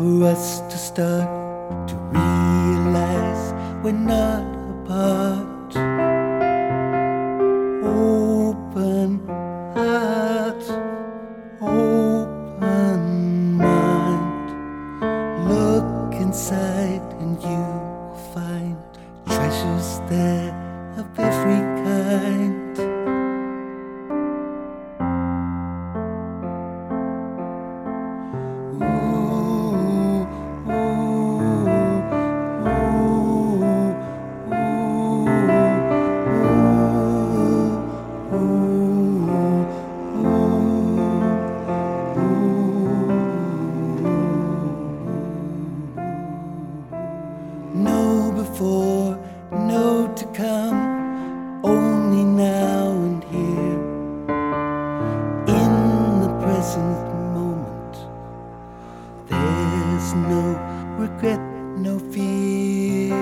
for us to start to realize we're not apart. Open heart, open mind. Look inside and you will find treasures there of every kind. Know before, know to come, only now and here, in the present moment. There's no regret, no fear.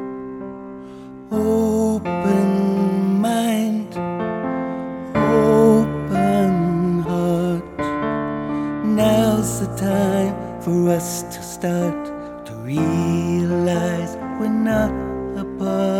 Open mind, open heart. Now's the time for us to start to realize we're not apart.